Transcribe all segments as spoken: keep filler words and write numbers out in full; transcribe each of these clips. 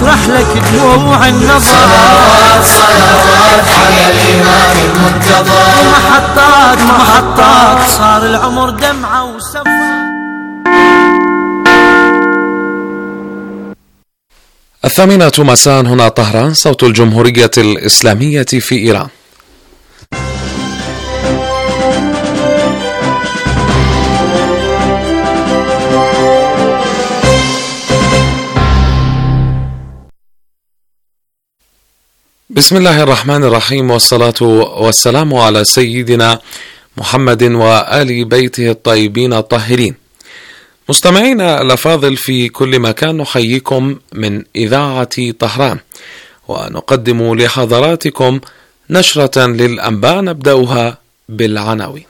تسرح لك دموع النظر. صلوات صلوات على الإمام المنتظر. محطات محطات صار العمر دمعة وسفر. الثامنة مساء هنا طهران، صوت الجمهورية الإسلامية في إيران. بسم الله الرحمن الرحيم، والصلاة والسلام على سيدنا محمد وآل بيته الطيبين الطاهرين. مستمعينا الأفاضل في كل مكان، نحييكم من إذاعة طهران ونقدم لحضراتكم نشرة للأنباء نبدأها بالعناوين.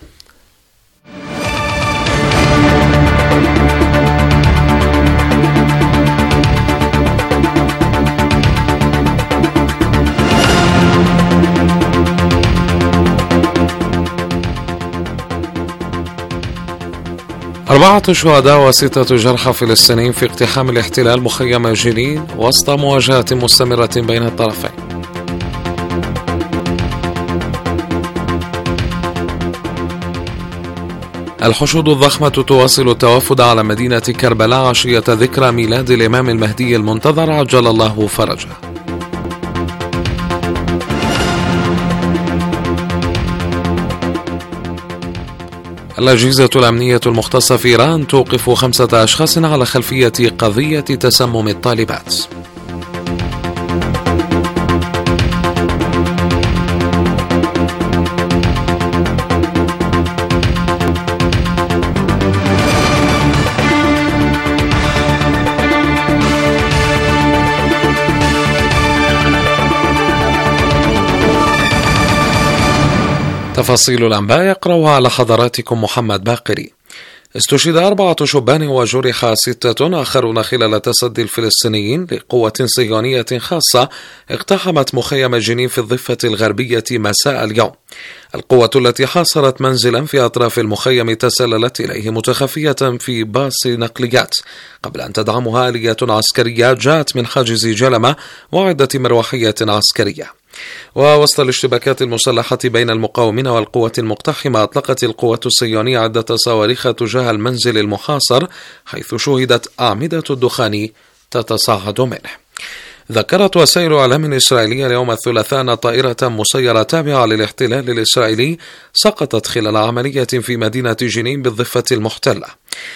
أربعة شهداء وستة جرحى فلسطينيين في اقتحام الاحتلال مخيم جنين وسط مواجهة مستمرة بين الطرفين. الحشود الضخمة تواصل التوافد على مدينة كربلاء عشية ذكرى ميلاد الإمام المهدي المنتظر عجل الله فرجه. الأجهزة الأمنية المختصة في إيران توقف خمسة أشخاص على خلفية قضية تسمم الطالبات. تفاصيل الأنباء يقرأها على حضراتكم محمد باقري. استشهد أربعة شبان وجرح ستة آخرون خلال تصدي الفلسطينيين لقوة صهيونية خاصة اقتحمت مخيم جنين في الضفة الغربية مساء اليوم. القوة التي حاصرت منزلا في أطراف المخيم تسللت إليه متخفية في باص نقليات قبل أن تدعمها آلية عسكرية جاءت من حاجز جلمة وعدة مروحيات عسكرية. ووسط الاشتباكات المسلحة بين المقاومين والقوة المقتحمة، أطلقت القوة الصهيونية عدة صواريخ تجاه المنزل المحاصر، حيث شهدت أعمدة الدخان تتصاعد منه. ذكرت وسائل إعلام إسرائيلية اليوم الثلاثاء أن طائرة مسيرة تابعة للاحتلال الإسرائيلي سقطت خلال عملية في مدينة جنين بالضفة المحتلة.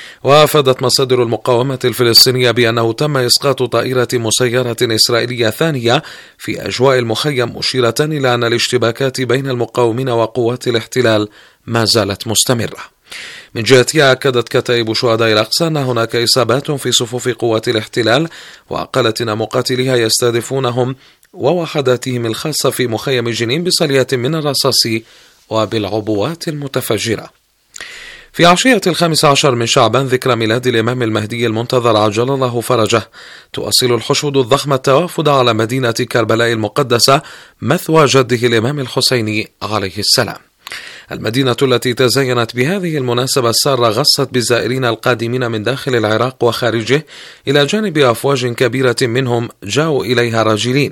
وأفادت مصادر المقاومة الفلسطينية بأنه تم إسقاط طائرة مسيرة إسرائيلية ثانية في أجواء المخيم، مشيرة إلى أن الاشتباكات بين المقاومين وقوات الاحتلال ما زالت مستمرة. من جهتها أكدت كتائب شهداء الأقصى أن هناك إصابات في صفوف قوات الاحتلال، وقالت أن مقاتليها يستهدفونهم ووحداتهم الخاصة في مخيم جنين بصليات من الرصاص وبالعبوات المتفجرة. في عشية الخامس عشر من شعبان ذكرى ميلاد الإمام المهدي المنتظر عجل الله فرجه، تواصل الحشود الضخمة التوافد على مدينة كربلاء المقدسة مثوى جده الإمام الحسيني عليه السلام. المدينة التي تزينت بهذه المناسبة السارة غصت بالزائرين القادمين من داخل العراق وخارجه، إلى جانب أفواج كبيرة منهم جاءوا إليها راجلين.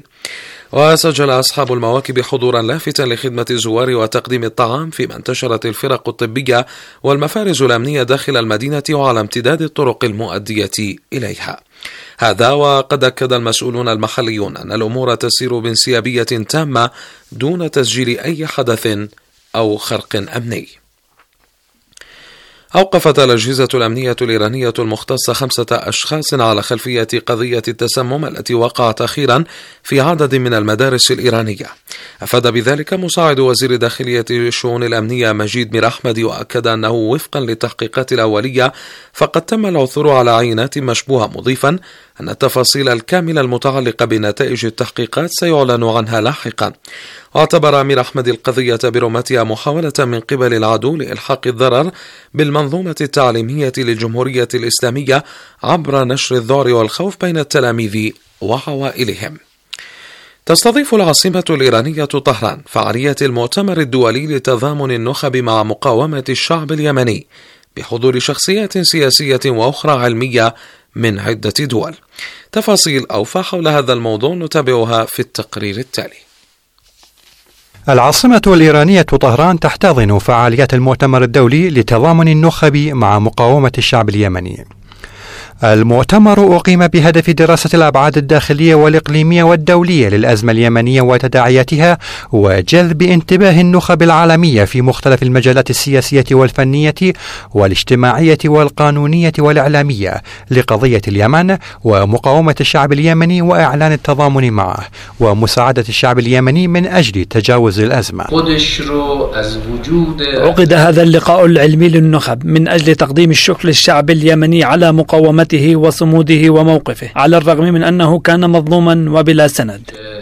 وسجل أصحاب المواكب حضورا لافتا لخدمة الزوار وتقديم الطعام، فيما انتشرت الفرق الطبية والمفارز الأمنية داخل المدينة وعلى امتداد الطرق المؤدية إليها. هذا وقد أكد المسؤولون المحليون أن الأمور تسير بانسيابية تامة دون تسجيل أي حدث أو خرق أمني. أوقفت الأجهزة الأمنية الإيرانية المختصة خمسة أشخاص على خلفية قضية التسمم التي وقعت أخيرا في عدد من المدارس الإيرانية. أفاد بذلك مساعد وزير داخلية الشؤون الأمنية مجيد مير أحمدي، وأكد أنه وفقا للتحقيقات الأولية فقد تم العثور على عينات مشبوهة، مضيفا أن التفاصيل الكاملة المتعلقة بنتائج التحقيقات سيعلن عنها لاحقا. واعتبر أمير أحمد القضية برمتها محاولة من قبل العدو لإلحاق الضرر بالمنظومة التعليمية للجمهورية الإسلامية عبر نشر الذعر والخوف بين التلاميذ وعوائلهم. تستضيف العاصمة الإيرانية طهران فعالية المؤتمر الدولي لتضامن النخب مع مقاومة الشعب اليمني بحضور شخصيات سياسية وأخرى علمية من عدة دول. تفاصيل أوفى حول هذا الموضوع نتابعها في التقرير التالي. العاصمة الإيرانية طهران تحتضن فعاليات المؤتمر الدولي لتضامن النخب مع مقاومة الشعب اليمني. المؤتمر أقيم بهدف دراسة الأبعاد الداخلية والإقليمية والدولية للأزمة اليمنية وتداعياتها، وجذب انتباه النخب العالمية في مختلف المجالات السياسية والفنية والاجتماعية والقانونية والإعلامية لقضية اليمن ومقاومة الشعب اليمني وإعلان التضامن معه ومساعدة الشعب اليمني من أجل تجاوز الأزمة. عقد هذا اللقاء العلمي للنخب من أجل تقديم الشكر للشعب اليمني على مقاومة وصموده وموقفه على الرغم من أنه كان مظلوما وبلا سند.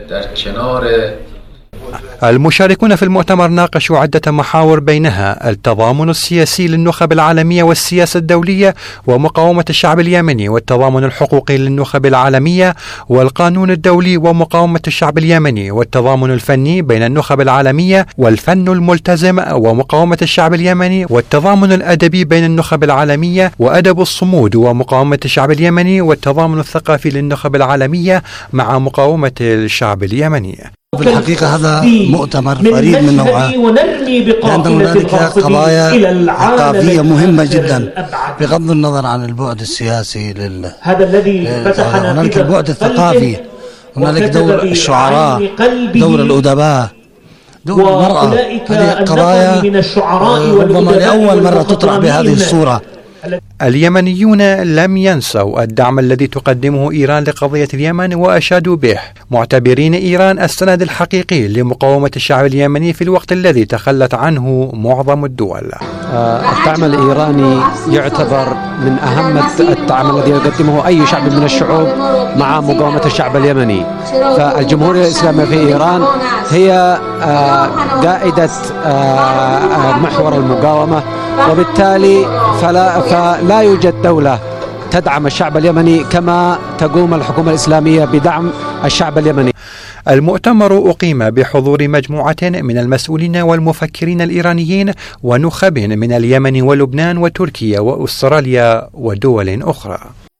المشاركون في المؤتمر ناقشوا عدة محاور بينها التضامن السياسي للنخب العالمية والسياسة الدولية ومقاومة الشعب اليمني، والتضامن الحقوقي للنخب العالمية والقانون الدولي ومقاومة الشعب اليمني، والتضامن الفني بين النخب العالمية والفن الملتزم ومقاومة الشعب اليمني، والتضامن الأدبي بين النخب العالمية وأدب الصمود ومقاومة الشعب اليمني، والتضامن الثقافي للنخب العالمية مع مقاومة الشعب اليمني. بالحقيقة هذا مؤتمر فريد من نوعه، لأن هنالك قضايا ثقافية مهمة جدا بغض النظر عن البعد السياسي لل... هنالك البعد الثقافي، هنالك دور الشعراء، دور الأدباء، دور المرأة. هذه قضايا ربما لأول مرة تطرح بهذه الصورة. اليمنيون لم ينسوا الدعم الذي تقدمه إيران لقضية اليمن وأشادوا به، معتبرين إيران السند الحقيقي لمقاومة الشعب اليمني في الوقت الذي تخلت عنه معظم الدول. الدعم الإيراني يعتبر من أهم الدعم الذي يقدمه أي شعب من الشعوب مع مقاومة الشعب اليمني. فالجمهورية الإسلامية في إيران هي قائدة محور المقاومة، وبالتالي فلا, فلا يوجد دولة تدعم الشعب اليمني كما تقوم الحكومة الإسلامية بدعم الشعب اليمني. المؤتمر أقيم بحضور مجموعة من المسؤولين والمفكرين الإيرانيين ونخب من اليمن ولبنان وتركيا وأستراليا ودول أخرى.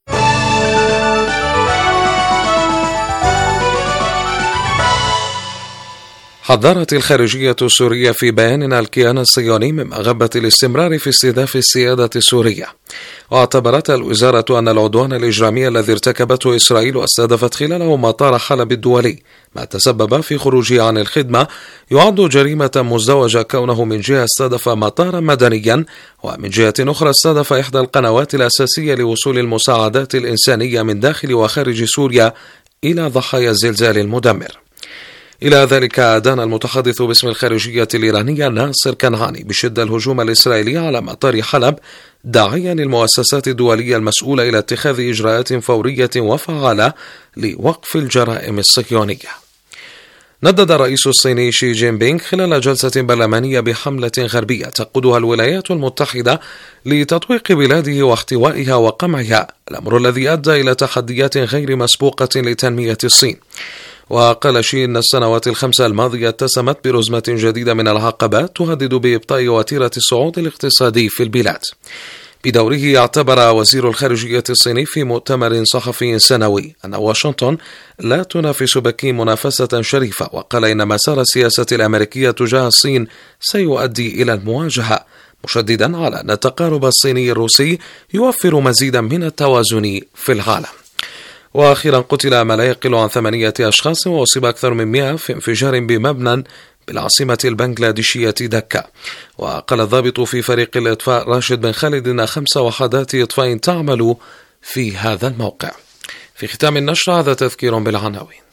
حذرت الخارجية السورية في بيان الكيان الصهيوني من مغبة الاستمرار في استهداف السيادة السورية، واعتبرت الوزارة أن العدوان الإجرامي الذي ارتكبته إسرائيل واستهدفت خلاله مطار حلب الدولي ما تسبب في خروجه عن الخدمة يعد جريمة مزدوجة، كونه من جهة استهدف مطارا مدنيا ومن جهة أخرى استهدف إحدى القنوات الأساسية لوصول المساعدات الإنسانية من داخل وخارج سوريا إلى ضحايا الزلزال المدمر. إلى ذلك أدان المتحدث باسم الخارجية الإيرانية ناصر كنعاني بشدة الهجوم الإسرائيلي على مطار حلب، داعيا المؤسسات الدولية المسؤولة إلى اتخاذ إجراءات فورية وفعالة لوقف الجرائم الصهيونية. ندد الرئيس الصيني شي جين بينغ خلال جلسة برلمانية بحملة غربية تقودها الولايات المتحدة لتطويق بلاده واحتوائها وقمعها، الأمر الذي أدى إلى تحديات غير مسبوقة لتنمية الصين. وقال شي إن السنوات الخمسة الماضية اتسمت برزمة جديدة من العقبات تهدد بإبطاء وتيرة الصعود الاقتصادي في البلاد. بدوره اعتبر وزير الخارجية الصيني في مؤتمر صحفي سنوي أن واشنطن لا تنافس بكين منافسة شريفة، وقال إن مسار السياسة الأمريكية تجاه الصين سيؤدي إلى المواجهة، مشددا على أن التقارب الصيني الروسي يوفر مزيدا من التوازن في العالم. وأخيرا قتل ما لا يقل عن ثمانية أشخاص وأصيب أكثر من مئة في انفجار بمبنى بالعاصمة البنغلاديشية دكا. وقال الضابط في فريق الإطفاء راشد بن خالد أن خمس وحدات إطفاء تعمل في هذا الموقع. في ختام النشر هذا تذكير بالعناوين.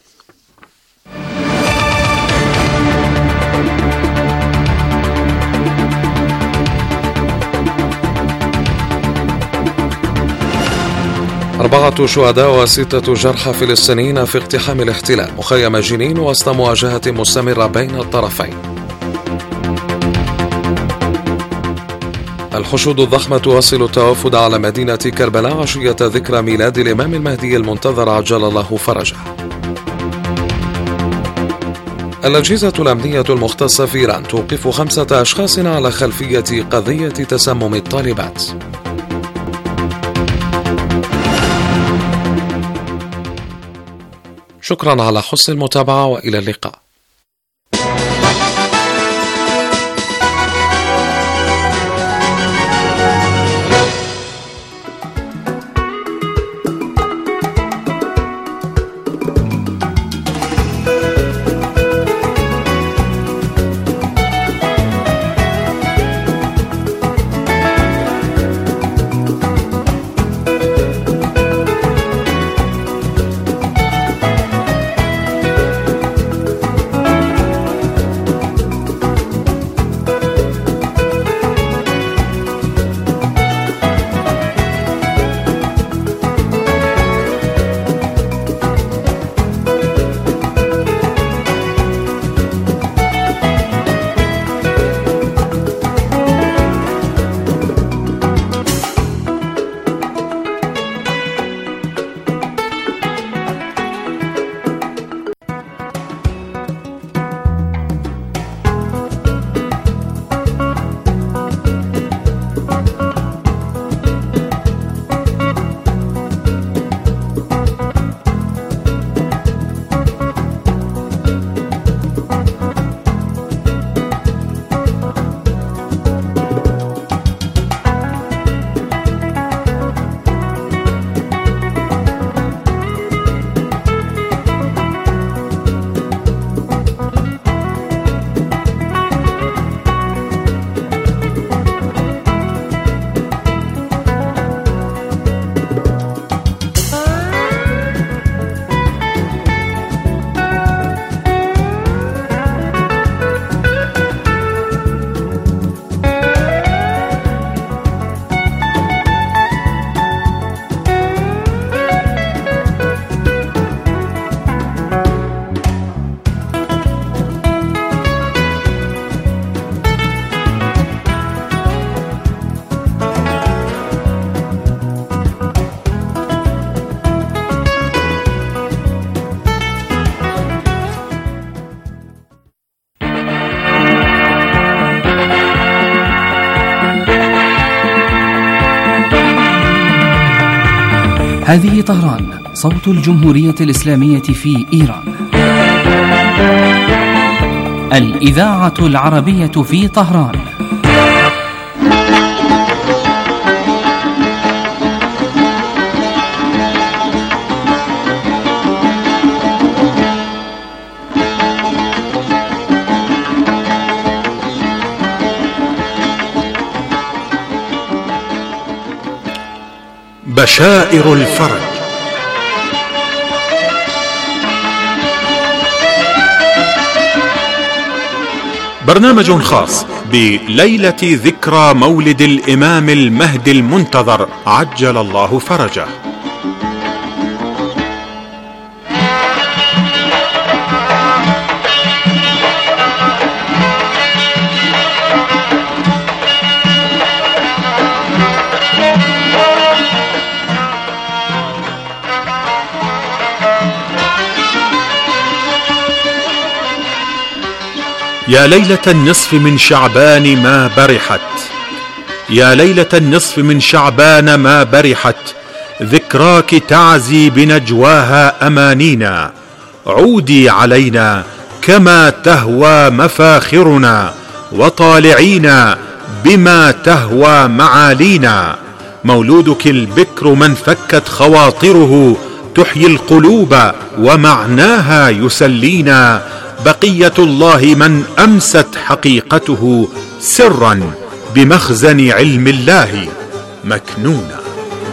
أربعة شهداء وستة جرحى فلسطينيين في اقتحام الاحتلال، مخيم جنين وسط مواجهة مستمرة بين الطرفين. الحشود الضخمة تواصل التوافد على مدينة كربلاء عشية ذكرى ميلاد الإمام المهدي المنتظر عجل الله فرجه. الأجهزة الأمنية المختصة في إيران توقف خمسة أشخاص على خلفية قضية تسمم الطالبات. شكرا على حسن المتابعة وإلى اللقاء. هذه طهران، صوت الجمهورية الإسلامية في إيران. الإذاعة العربية في طهران. بشائر الفرج. برنامج خاص بليلة ذكرى مولد الإمام المهدي المنتظر عجل الله فرجه. يا ليلة النصف من شعبان ما برحت، يا ليلة النصف من شعبان ما برحت، ذكراك تعزي بنجواها أمانينا، عودي علينا كما تهوى مفاخرنا، وطالعينا بما تهوى معالينا. مولودك البكر من فكت خواطره، تحيي القلوب ومعناها يسلينا. بقية الله من أمست حقيقته سرا بمخزن علم الله مكنونا.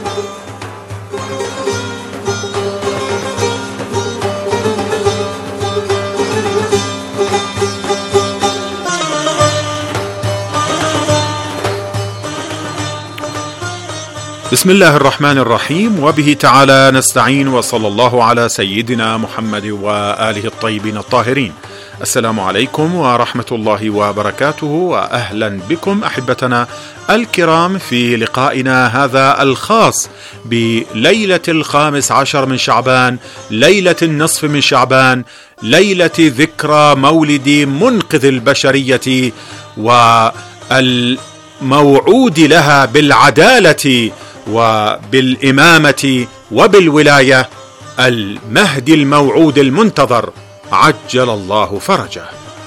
بسم الله الرحمن الرحيم، وبه تعالى نستعين، وصلى الله على سيدنا محمد وآله الطيبين الطاهرين. السلام عليكم ورحمة الله وبركاته، وأهلا بكم أحبتنا الكرام في لقائنا هذا الخاص بليلة الخامس عشر من شعبان، ليلة النصف من شعبان، ليلة ذكرى مولد منقذ البشرية والموعود لها بالعدالة وبالإمامة وبالولاية، المهدي الموعود المنتظر عجل الله فرجه.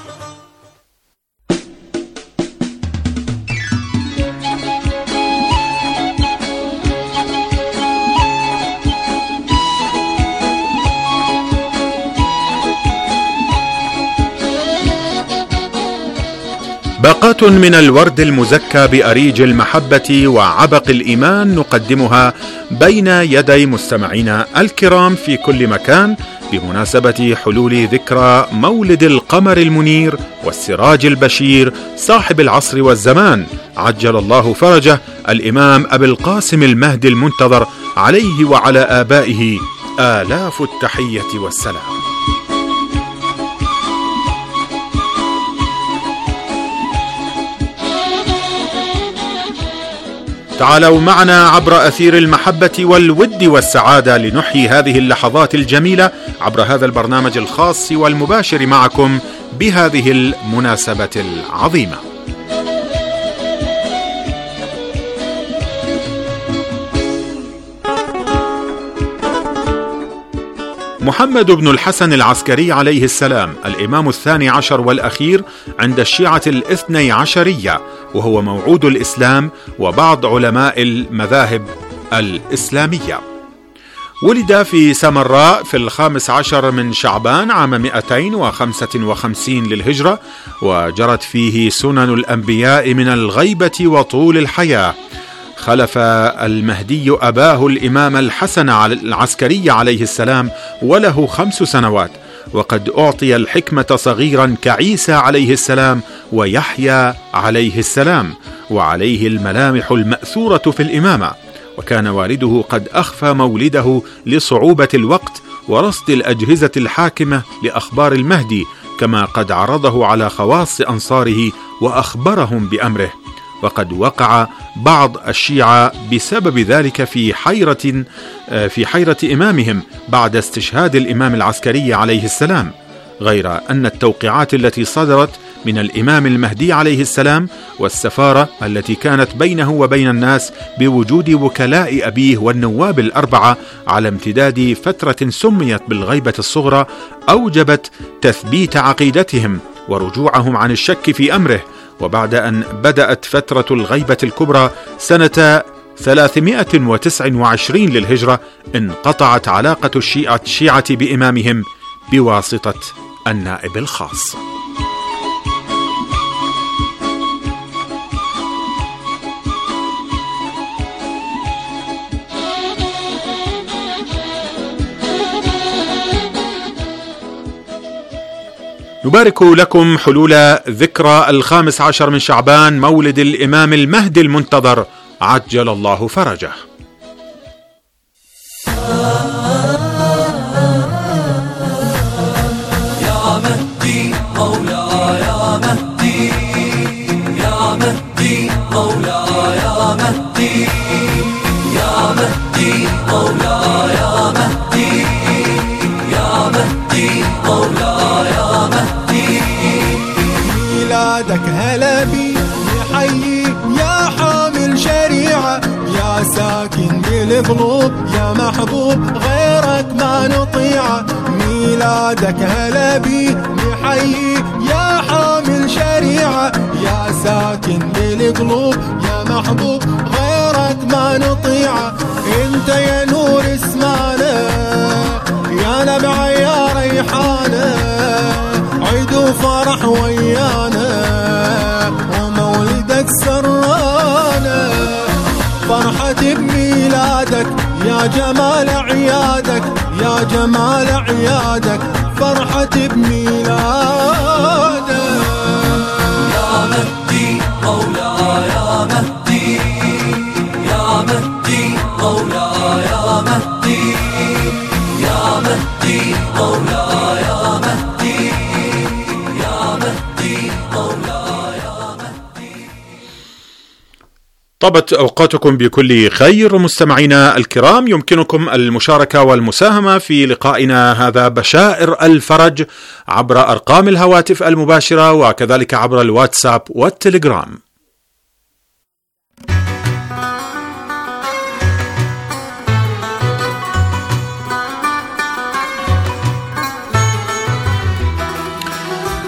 باقات من الورد المزكى بأريج المحبة وعبق الإيمان نقدمها بين يدي مستمعينا الكرام في كل مكان بمناسبة حلول ذكرى مولد القمر المنير والسراج البشير صاحب العصر والزمان عجل الله فرجه الإمام أبي القاسم المهدي المنتظر عليه وعلى آبائه آلاف التحية والسلام. تعالوا معنا عبر أثير المحبة والود والسعادة لنحيي هذه اللحظات الجميلة عبر هذا البرنامج الخاص والمباشر معكم بهذه المناسبة العظيمة. محمد بن الحسن العسكري عليه السلام الإمام الثاني عشر والأخير عند الشيعة الاثني عشرية، وهو موعود الإسلام وبعض علماء المذاهب الإسلامية. ولد في سمراء في الخامس عشر من شعبان عام مئتين وخمسة وخمسين للهجرة، وجرت فيه سنن الأنبياء من الغيبة وطول الحياة. خلف المهدي أباه الإمام الحسن العسكري عليه السلام وله خمس سنوات، وقد أعطي الحكمة صغيرا كعيسى عليه السلام ويحيى عليه السلام، وعليه الملامح المأثورة في الإمامة. وكان والده قد أخفى مولده لصعوبة الوقت ورصد الأجهزة الحاكمة لأخبار المهدي، كما قد عرضه على خواص أنصاره وأخبرهم بأمره. وقد وقع بعض الشيعة بسبب ذلك في حيرة في حيرة إمامهم بعد استشهاد الإمام العسكري عليه السلام، غير أن التوقيعات التي صدرت من الإمام المهدي عليه السلام والسفارة التي كانت بينه وبين الناس بوجود وكلاء أبيه والنواب الأربعة على امتداد فترة سميت بالغيبة الصغرى أوجبت تثبيت عقيدتهم ورجوعهم عن الشك في أمره. وبعد أن بدأت فترة الغيبة الكبرى سنة ثلاثمائة وتسعة وعشرين للهجرة، انقطعت علاقة الشيعة, الشيعة بإمامهم بواسطة النائب الخاص. نبارك لكم حلول ذكرى الخامس عشر من شعبان مولد الإمام المهدي المنتظر عجل الله فرجه. يا مهدي مولا يا مهدي يا مهدي مولا يا مهدي يا مهدي مولا يا مهدي يا مهدي مولا يا مهدي. ميلادك هلا بي يحيي يا حامل شريعة، يا ساكن بالقلوب يا محبوب غيرك ما نطيعه. ميلادك هلا بي يحيي يا حامل شريعة، يا ساكن بالقلوب يا محبوب غيرك ما نطيعه. انت يا نور اسمانا يا نبع يا ريحانة، عيد وفرح ويانا ومولدك سرانا. فرحة بميلادك يا جمال عيادك يا جمال عيادك، فرحة بميلادك. يا مهدي مولا يا مهدي يا مهدي مولا يا مهدي يا مهدي مولا يا مهدي يا مهدي مولا يا مهدي. طابت أوقاتكم بكل خير مستمعينا الكرام. يمكنكم المشاركة والمساهمة في لقائنا هذا بشائر الفرج عبر أرقام الهواتف المباشرة وكذلك عبر الواتساب والتليجرام.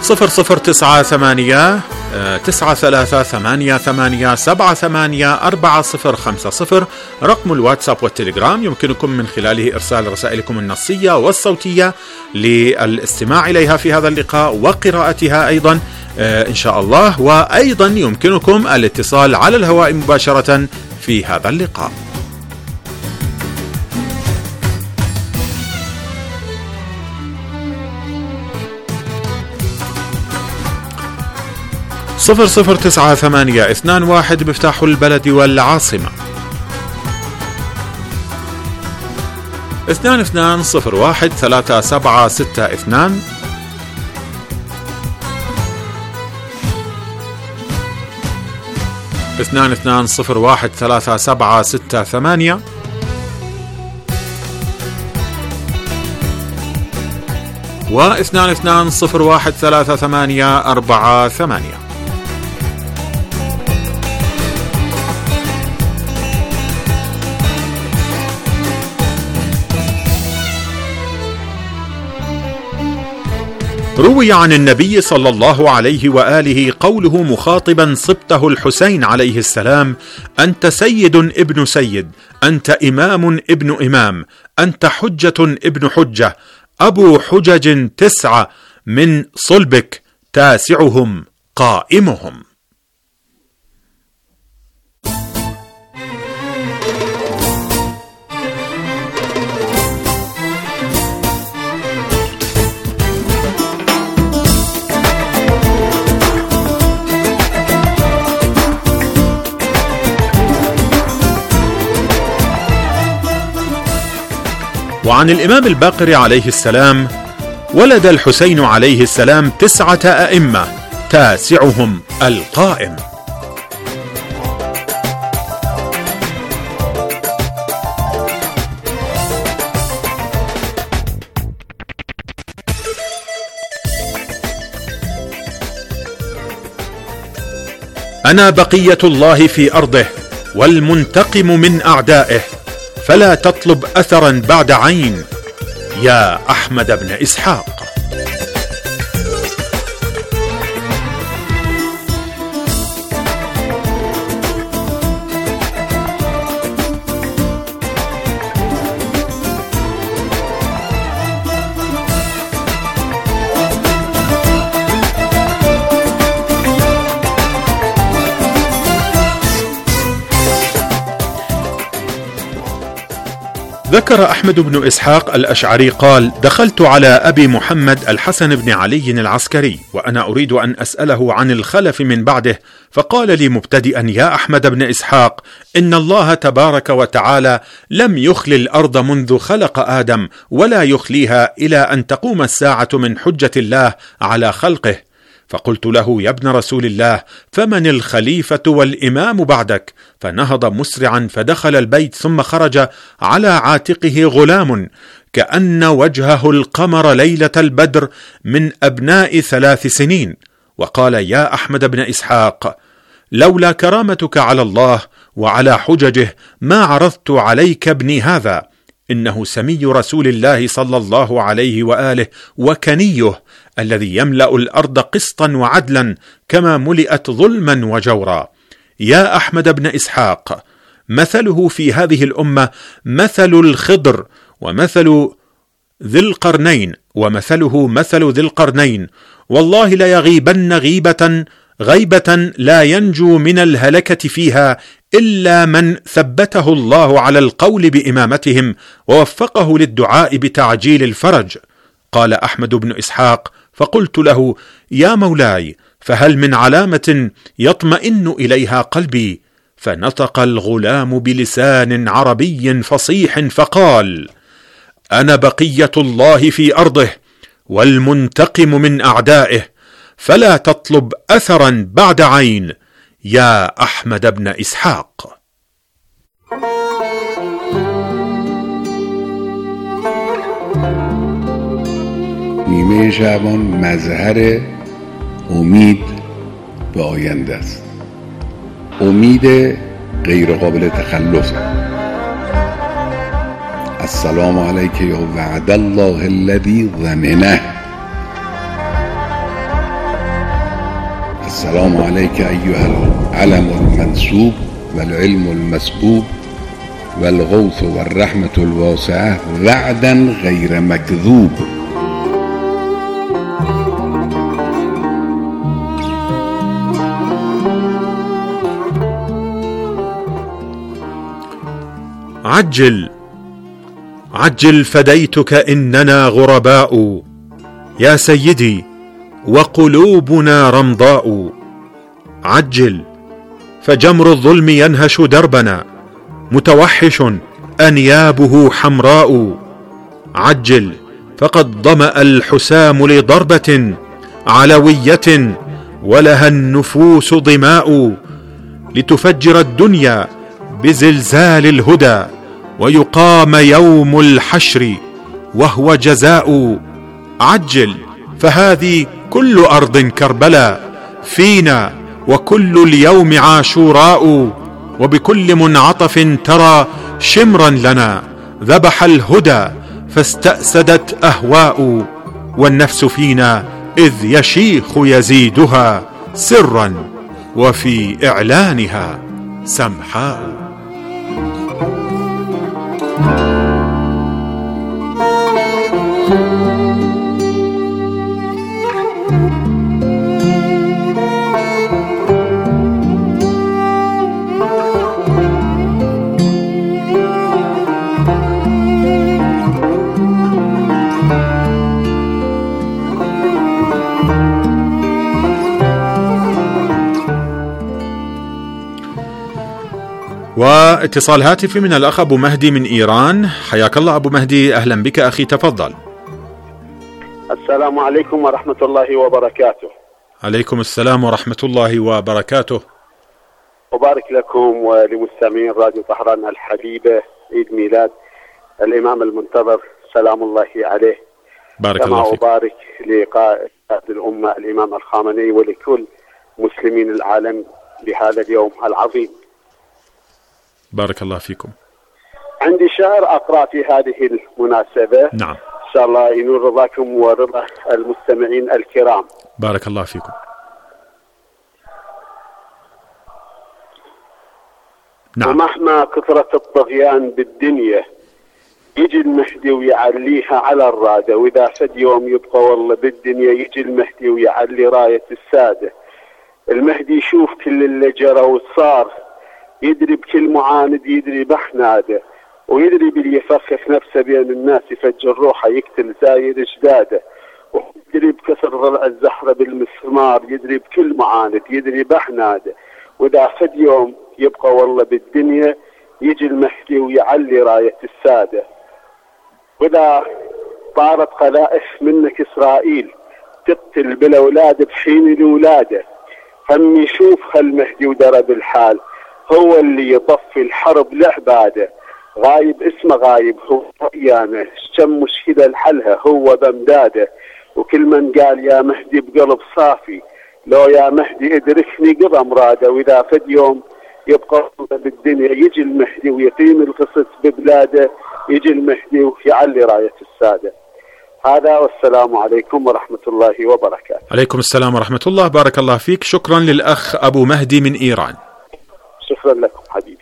صفر صفر تسعة ثمانية تسعة ثلاثة ثمانية ثمانية سبعة ثمانية أربعة صفر خمسة صفر رقم الواتساب والتليجرام، يمكنكم من خلاله إرسال رسائلكم النصية والصوتية للاستماع إليها في هذا اللقاء وقراءتها أيضا إن شاء الله، وأيضا يمكنكم الاتصال على الهواء مباشرة في هذا اللقاء. صفر صفر تسعة ثمانية اثنان واحد مفتاح البلد والعاصمة، اثنان اثنان صفر واحد ثلاثة سبعة ستة اثنان، اثنان اثنان صفر واحد ثلاثة سبعة ستة ثمانية، واثنان اثنان صفر واحد ثلاثة ثمانية أربعة ثمانية. روي عن النبي صلى الله عليه وآله قوله مخاطبا صبته الحسين عليه السلام: أنت سيد ابن سيد، أنت إمام ابن إمام، أنت حجة ابن حجة، أبو حجج تسعة من صلبك، تاسعهم قائمهم. وعن الإمام الباقر عليه السلام: ولد الحسين عليه السلام تسعة أئمة، تاسعهم القائم. أنا بقية الله في أرضه والمنتقم من أعدائه، فلا تطلب أثرا بعد عين، يا أحمد بن إسحاق. ذكر أحمد بن إسحاق الأشعري قال: دخلت على أبي محمد الحسن بن علي العسكري وأنا أريد أن أسأله عن الخلف من بعده، فقال لي مبتدئا: يا أحمد بن إسحاق، إن الله تبارك وتعالى لم يخل الأرض منذ خلق آدم، ولا يخليها إلى أن تقوم الساعة من حجة الله على خلقه. فقلت له: يا ابن رسول الله، فمن الخليفة والإمام بعدك؟ فنهض مسرعا فدخل البيت، ثم خرج على عاتقه غلام كأن وجهه القمر ليلة البدر من أبناء ثلاث سنين، وقال: يا أحمد بن إسحاق، لولا كرامتك على الله وعلى حججه ما عرضت عليك ابني هذا، إنه سمي رسول الله صلى الله عليه وآله وكنيه الذي يملأ الأرض قسطا وعدلا كما ملئت ظلما وجورا. يا أحمد بن إسحاق، مثله في هذه الأمة مثل الخضر ومثل ذي القرنين، ومثله مثل ذي القرنين، والله لا يغيبن غيبة غيبة لا ينجو من الهلكة فيها إلا من ثبته الله على القول بإمامتهم ووفقه للدعاء بتعجيل الفرج. قال أحمد بن إسحاق: فقلت له: يا مولاي، فهل من علامة يطمئن إليها قلبي؟ فنطق الغلام بلسان عربي فصيح فقال: أنا بقية الله في أرضه والمنتقم من أعدائه، فلا تطلب أثرا بعد عين، يا أحمد بن إسحاق. نیمه شعبان مظهر امید به آینده است، امید غیر قابل تخلف. السلام علیک یا وعد الله الذی ضمنه. السلام عليك أيها العلم المنسوب والعلم المسبوب والغوث والرحمة الواسعة وعدا غير مكذوب. عجل عجل فديتك إننا غرباء يا سيدي وقلوبنا رمضاء. عجل فجمر الظلم ينهش دربنا متوحش أنيابه حمراء. عجل فقد ظمأ الحسام لضربة علوية ولها النفوس ظماء، لتفجر الدنيا بزلزال الهدى ويقام يوم الحشر وهو جزاء. عجل فهذه كل أرض كربلاء فينا وكل اليوم عاشوراء، وبكل منعطف ترى شمرا لنا ذبح الهدى فاستأسدت أهواء، والنفس فينا إذ يشيخ يزيدها سرا وفي إعلانها سمحاء. واتصال هاتفي من الأخ أبو مهدي من إيران. حياك الله أبو مهدي، أهلا بك أخي، تفضل. السلام عليكم ورحمة الله وبركاته. عليكم السلام ورحمة الله وبركاته. أبارك لكم ولمستمعين راديو طهران الحبيبة عيد ميلاد الإمام المنتظر سلام الله عليه. بارك الله فيك. كما أبارك لقائد الأمة الإمام الخامنئي ولكل مسلمين العالم بهذا اليوم العظيم. بارك الله فيكم. عندي شعر أقرأ في هذه المناسبة. نعم. إن شاء الله ينور رضاكم ورضا المستمعين الكرام. بارك الله فيكم. نعم. ومهما كثرت الطغيان بالدنيا يجي المهدي ويعليها على الرادة، وإذا فد يوم يبقى والله بالدنيا يجي المهدي ويعلي راية السادة. المهدي يشوف كل اللي جرى وصار، يدري بكل معاند يدري بحناده، ويدري باللي يفخخ نفسه بين الناس يفجر روحه يقتل زايد اجداده، ويدري بكسر ضلع الزهرة بالمسمار يدري بكل معاند يدري بحناده. وإذا فد يوم يبقى والله بالدنيا يجي المهدي ويعلي راية السادة. وإذا طارت قذائف منك إسرائيل تقتل بالأولاد بحين الولادة، هم يشوف هالمهدي ودرب الحال هو اللي يطفي الحرب لعباده. غايب اسمه غايب هو ريانه، كم مشكلة الحلها هو بمداده. وكل من قال يا مهدي بقلب صافي، لو يا مهدي ادركني قضى مراده. وإذا فد يوم يبقى بالدنيا يجي المهدي ويقيم القسط ببلاده، يجي المهدي ويعلي راية السادة. هذا والسلام عليكم ورحمة الله وبركاته. عليكم السلام ورحمة الله. بارك الله فيك. شكرا للأخ أبو مهدي من إيران. شكرا لكم حبيبي.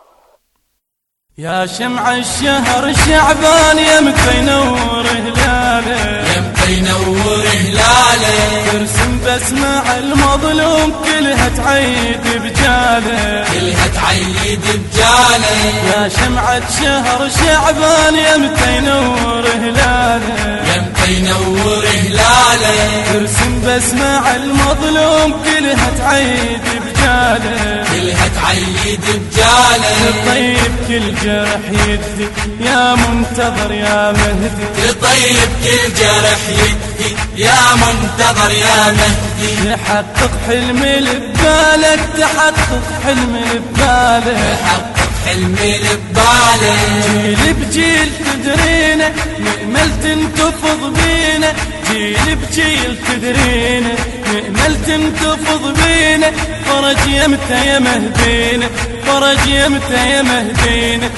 يا شمع الشهر شعبان يمتى ينور هلاله، يمتى ينور هلاله، ترسم بسمع المظلوم كلها تعيد بجاله، كلها تعيد بجاله. يا شمعة شهر شعبان يمتى ينور هلاله، يمتى ينور هلاله، ترسم بسمع المظلوم كلها تعيد بجاله، كلها تعيد بجاله. طيب كل جرح يدي يا منتظر يا مهدي، تطيب كل جرح يدي يا منتظر يا مهدي. تحقق حلمي لبالك، تحقق حلمي لبالك، تحقق حلمي لبالك. جيل بجيل تدرينا نأمل تنتفض بينا، جيل بجيل تدرينا نأمل تنتفض بينا. فرج يمتى يا مهدينا، فرج يمتى يا مهدينا،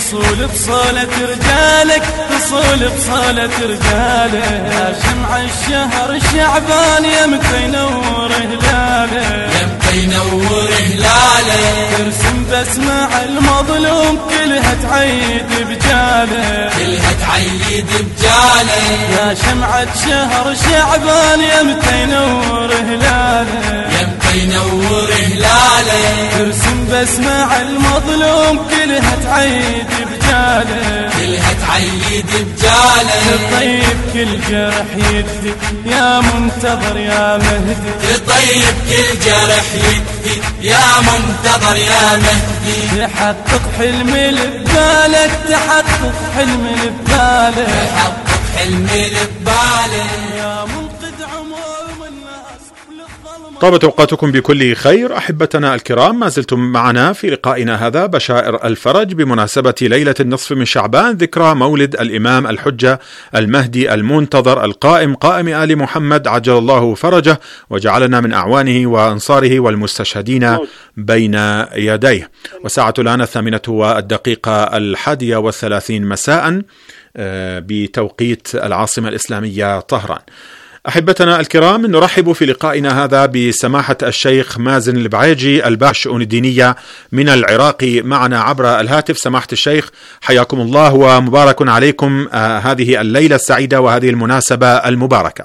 تصول بصولة رجالك تصول بصولة رجالك يا شمع الشهر شعبان يمتى ينور هلاله يمتى ينور هلاله ترسم بسمع المظلوم كلها تعيد بجاله كلها تعيد بجاله يا شمعة شهر شعبان يمتى ينور هلاله يمتى ينور هلاله ترسم بسمع المظلوم كلها تعيد بجاله كلها تعيد بجاله تطيب كل جرح يدي يا منتظر يا مهدي تطيب كل جرح يدي يا منتظر يا مهدي تحقق حلمي لبالك تحقق حلمي لبالك تحقق حلمي لبالك يا منقذ عموم الناس للظلم. طابت أوقاتكم بكل خير أحبتنا الكرام، ما زلتم معنا في لقائنا هذا بشائر الفرج بمناسبة ليلة النصف من شعبان، ذكرى مولد الإمام الحجة المهدي المنتظر القائم قائم آل محمد عجل الله فرجه وجعلنا من أعوانه وأنصاره والمستشهدين بين يديه. وساعة الآن الثامنة والدقيقة الحادية والثلاثين مساء بتوقيت العاصمة الإسلامية طهران. أحبتنا الكرام، نرحب في لقائنا هذا بسماحة الشيخ مازن البعيجي الباحث الشؤون الدينية من العراق معنا عبر الهاتف. سماحة الشيخ حياكم الله ومبارك عليكم آه هذه الليلة السعيدة وهذه المناسبة المباركة.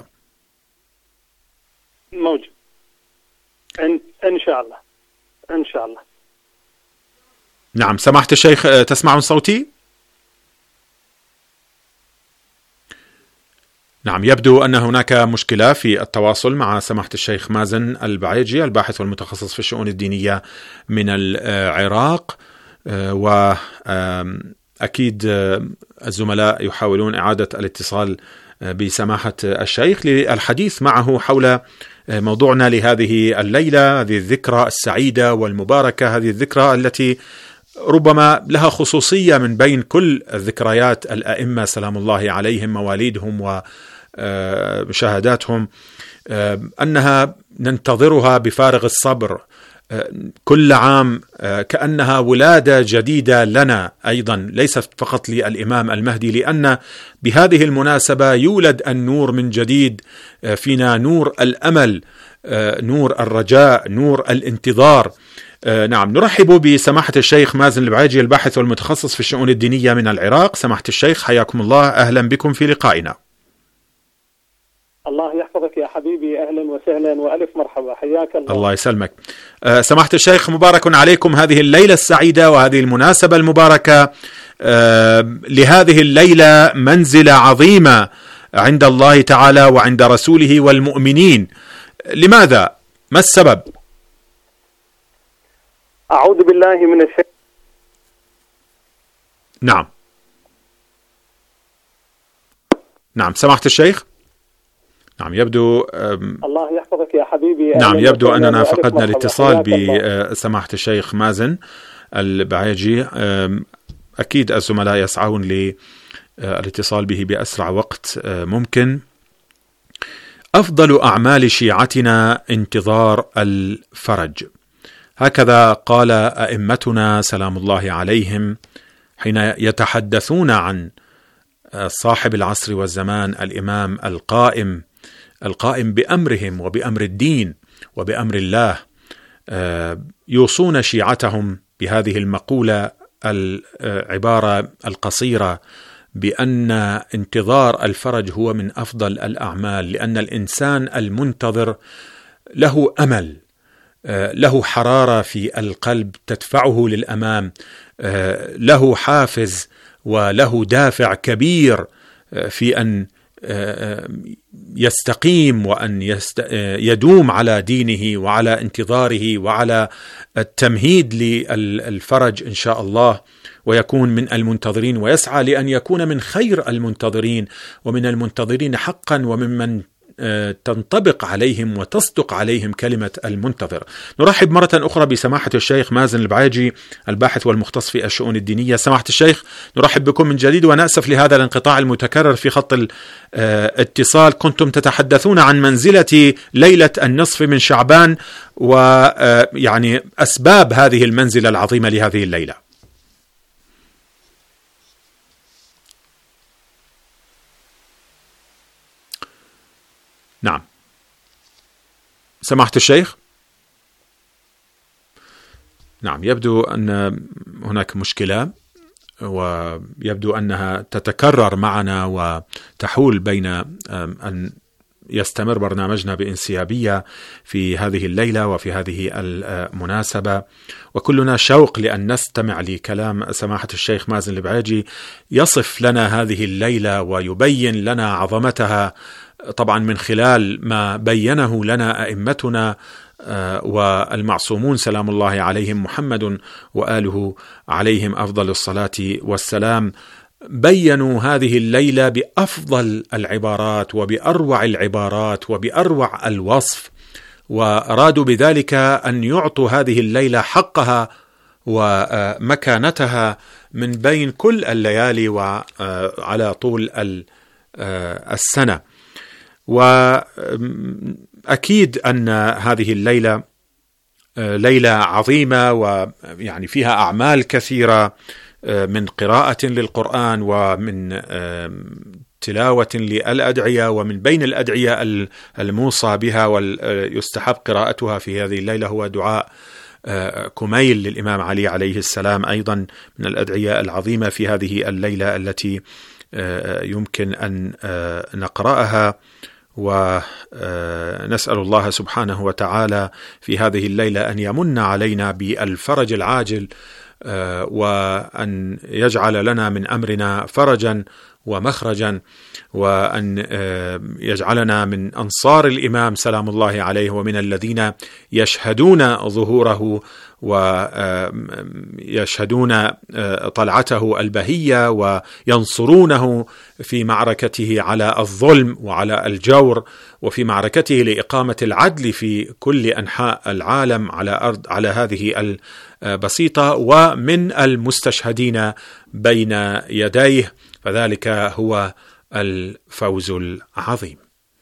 موجود إن, إن شاء الله إن شاء الله. نعم سماحة الشيخ، آه تسمعون صوتي؟ نعم، يبدو أن هناك مشكلة في التواصل مع سماحة الشيخ مازن البعيجي الباحث والمتخصص في الشؤون الدينية من العراق، وأكيد الزملاء يحاولون إعادة الاتصال بسماحة الشيخ للحديث معه حول موضوعنا لهذه الليلة، هذه الذكرى السعيدة والمباركة، هذه الذكرى التي ربما لها خصوصية من بين كل الذكريات الأئمة سلام الله عليهم، مواليدهم وشهاداتهم، أنها ننتظرها بفارغ الصبر كل عام، كأنها ولادة جديدة لنا أيضا، ليست فقط للإمام المهدي، لأن بهذه المناسبة يولد النور من جديد فينا، نور الأمل، نور الرجاء، نور الانتظار. نعم، نرحب بسماحة الشيخ مازن البعيجي الباحث والمتخصص في الشؤون الدينية من العراق. سماحة الشيخ حياكم الله، أهلا بكم في لقائنا. الله يحفظك يا حبيبي، أهلا وسهلا وألف مرحبا، حياك الله. الله يسلمك. أه سماحة الشيخ، مبارك عليكم هذه الليلة السعيدة وهذه المناسبة المباركة. أه لهذه الليلة منزلة عظيمة عند الله تعالى وعند رسوله والمؤمنين، لماذا؟ ما السبب؟ أعوذ بالله من الشيطان. نعم نعم سماحة الشيخ. نعم يبدو الله يحفظك يا حبيبي. نعم يبدو أننا فقدنا الاتصال بسماحة الشيخ مازن البعيجي. أكيد الزملاء يسعون للاتصال به بأسرع وقت ممكن. أفضل أعمال شيعتنا انتظار الفرج، هكذا قال أئمتنا سلام الله عليهم حين يتحدثون عن صاحب العصر والزمان الإمام القائم القائم بأمرهم وبأمر الدين وبأمر الله. يوصون شيعتهم بهذه المقولة العبارة القصيرة بأن انتظار الفرج هو من أفضل الأعمال، لأن الإنسان المنتظر له أمل، له حرارة في القلب تدفعه للأمام، له حافز وله دافع كبير في أن يستقيم وأن يدوم على دينه وعلى انتظاره وعلى التمهيد للفرج إن شاء الله، ويكون من المنتظرين ويسعى لأن يكون من خير المنتظرين ومن المنتظرين حقا وممن تنطبق عليهم وتصدق عليهم كلمة المنتظر. نرحب مرة أخرى بسماحة الشيخ مازن البعيجي الباحث والمختص في الشؤون الدينية. سماحة الشيخ، نرحب بكم من جديد ونأسف لهذا الانقطاع المتكرر في خط الاتصال. كنتم تتحدثون عن منزلة ليلة النصف من شعبان ويعني أسباب هذه المنزلة العظيمة لهذه الليلة. نعم. سماحة الشيخ. نعم، يبدو أن هناك مشكلة، ويبدو أنها تتكرر معنا وتحول بين أن يستمر برنامجنا بانسيابية في هذه الليلة وفي هذه المناسبة، وكلنا شوق لأن نستمع لكلام سماحة الشيخ مازن البعيجي يصف لنا هذه الليلة ويبين لنا عظمتها، طبعا من خلال ما بينه لنا أئمتنا والمعصومون سلام الله عليهم، محمد وآله عليهم أفضل الصلاة والسلام. بيّنوا هذه الليلة بأفضل العبارات وبأروع العبارات وبأروع الوصف، وأرادوا بذلك أن يعطوا هذه الليلة حقها ومكانتها من بين كل الليالي وعلى طول السنة. وأكيد أن هذه الليلة ليلة عظيمة، ويعني فيها أعمال كثيرة من قراءة للقرآن ومن تلاوة للأدعية، ومن بين الأدعية الموصى بها ويستحب قراءتها في هذه الليلة هو دعاء كميل للإمام علي عليه السلام، أيضا من الأدعية العظيمة في هذه الليلة التي يمكن أن نقرأها. ونسأل الله سبحانه وتعالى في هذه الليلة أن يمن علينا بالفرج العاجل، وأن يجعل لنا من أمرنا فرجا ومخرجا، وأن يجعلنا من أنصار الإمام سلام الله عليه، ومن الذين يشهدون ظهوره ويشهدون طلعته البهية وينصرونه في معركته على الظلم وعلى الجور، وفي معركته لإقامة العدل في كل أنحاء العالم على أرض على هذه البسيطة، ومن المستشهدين بين يديه، فذلك هو الفوز العظيم.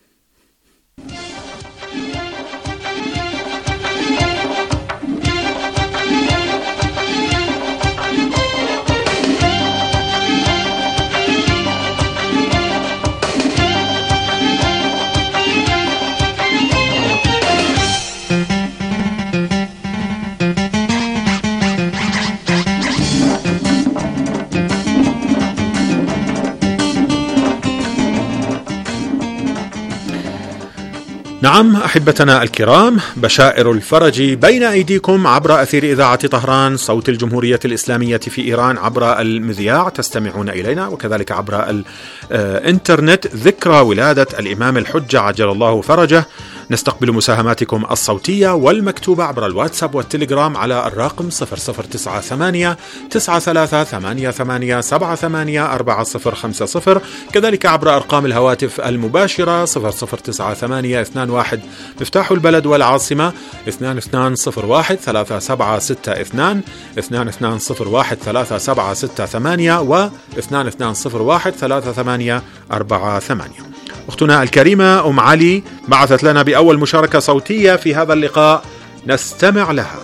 نعم أحبتنا الكرام، بشائر الفرج بين أيديكم عبر أثير إذاعة طهران صوت الجمهورية الإسلامية في إيران، عبر المذياع تستمعون إلينا، وكذلك عبر الإنترنت. ذكرى ولادة الإمام الحجة عجل الله فرجه. نستقبل مساهماتكم الصوتية والمكتوبة عبر الواتساب والتليجرام على الرقم صفر صفر تسعة ثمانية تسعة ثلاثة ثمانية ثمانية سبعة ثمانية أربعة صفر خمسة صفر، كذلك عبر أرقام الهواتف المباشرة صفر صفر تسعة ثمانية اثنان واحد مفتاح البلد والعاصمة اثنان اثنان صفر واحد ثلاثة سبعة ستة اثنان اثنان اثنان صفر واحد ثلاثة سبعة ستة ثمانية و اثنان اثنان صفر واحد ثلاثة ثمانية أربعة ثمانية. أختنا الكريمة أم علي بعثت لنا بأول مشاركة صوتية في هذا اللقاء، نستمع لها.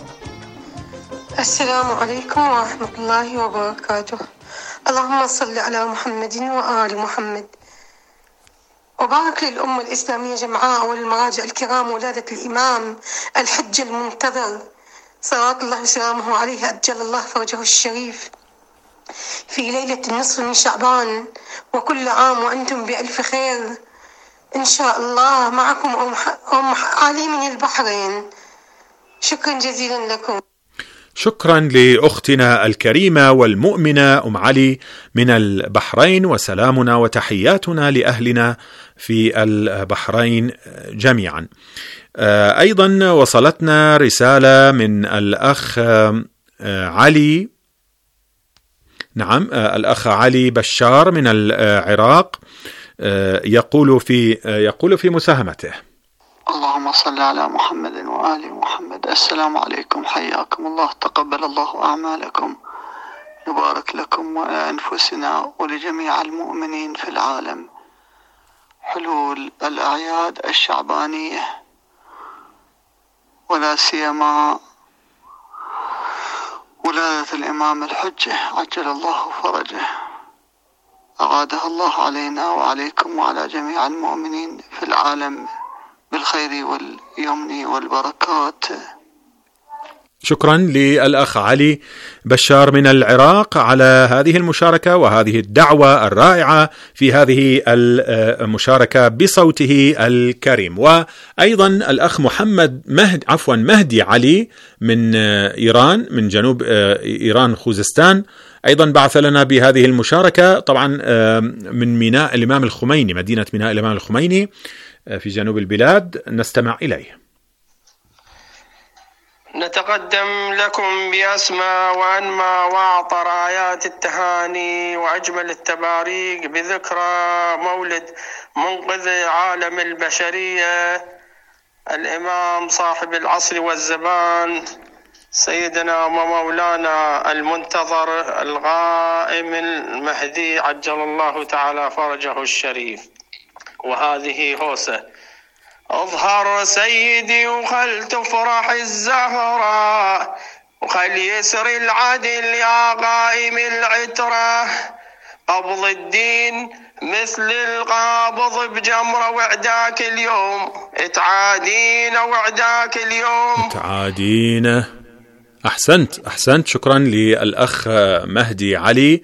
السلام عليكم ورحمة الله وبركاته. اللهم صل على محمد وآل محمد، وبارك للأمة الإسلامية جمعاء والمراجع الكرام ولادة الإمام الحج المنتظر صلوات الله وسلامه عليه عجل الله فرجه الشريف في ليلة النصف من شعبان، وكل عام وأنتم بألف خير إن شاء الله. معكم أم, أم علي من البحرين، شكرا جزيلا لكم. شكرا لأختنا الكريمة والمؤمنة أم علي من البحرين، وسلامنا وتحياتنا لأهلنا في البحرين جميعا. أيضا وصلتنا رسالة من الأخ علي، نعم الأخ علي بشار من العراق، يقول في يقول في مساهمته: اللهم صل على محمد وآل محمد. السلام عليكم، حياكم الله، تقبل الله أعمالكم، يبارك لكم وأنفسنا ولجميع المؤمنين في العالم حلول الأعياد الشعبانية، ولا سيما ولادة الإمام الحجة عجل الله فرجه. أعادها الله علينا وعليكم وعلى جميع المؤمنين في العالم بالخير واليمن والبركات. شكرا للأخ علي بشار من العراق على هذه المشاركة وهذه الدعوة الرائعة في هذه المشاركة بصوته الكريم. وأيضا الأخ محمد مهد عفوا مهدي علي من إيران، من جنوب إيران خوزستان، أيضا بعث لنا بهذه المشاركة طبعا من ميناء الإمام الخميني، مدينة ميناء الإمام الخميني في جنوب البلاد. نستمع إليه. نتقدم لكم بأسمى وأنمى وأعطر آيات التهاني وأجمل التباريك بذكرى مولد منقذ عالم البشرية الإمام صاحب العصر والزمان سيدنا ومولانا المنتظر الغائم المهدي عجل الله تعالى فرجه الشريف. وهذه هوسة: اظهر سيدي وخل تفرح الزهرة وخل يسر العدل يا قائم العترة، قبض الدين مثل القابض بجمرة وعداك اليوم اتعادينا وعداك اليوم اتعادينا. أحسنت أحسنت شكرا للأخ مهدي علي